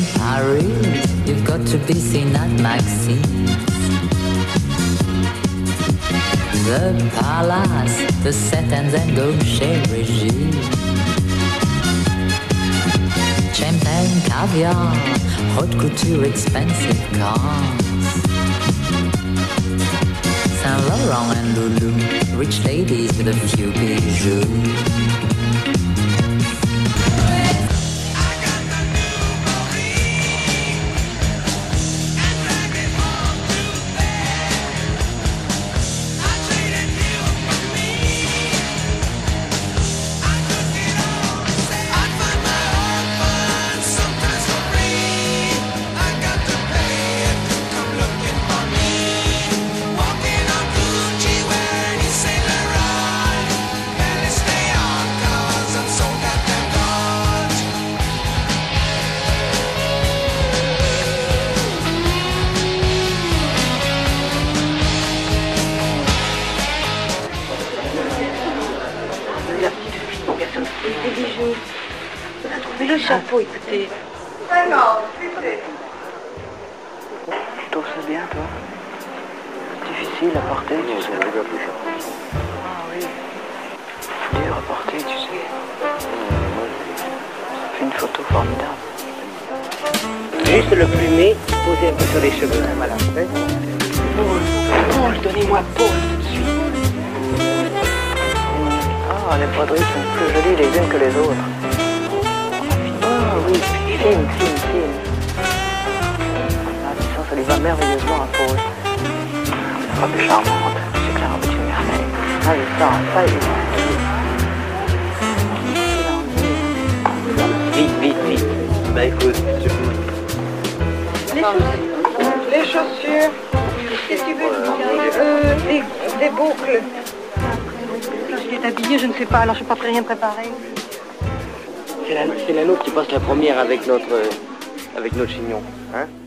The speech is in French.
Paris, you've got to be seen at Maxime. The Palace, the Satins and go chez Régie. Champagne, caviar, haute couture, expensive cars. Saint Laurent and Lulu, rich ladies with a few bijoux. Des bijoux. On a trouvé le chapeau, écoutez. Tu trouves ça bien, toi? Difficile à porter, tu sais. Ah oui. Dur à porter, tu sais. Ça fait une photo formidable. Juste le plumet, posé un peu sur les cheveux. Voilà. Paul, donnez-moi Paul tout de suite. Ah, les broderies sont plus jolies les unes que les autres. Ah oui, fine. Ah, ça lui va merveilleusement à Paul. Une robe charmante, c'est que la robe est une merveille. Ah, ça, Vite. Bah écoute, Les chaussures. Qu'est-ce que tu veux? Des boucles. Je suis habillée, je ne sais pas, alors je n'ai pas rien préparé. c'est la nôtre qui passe la première avec notre chignon. Hein?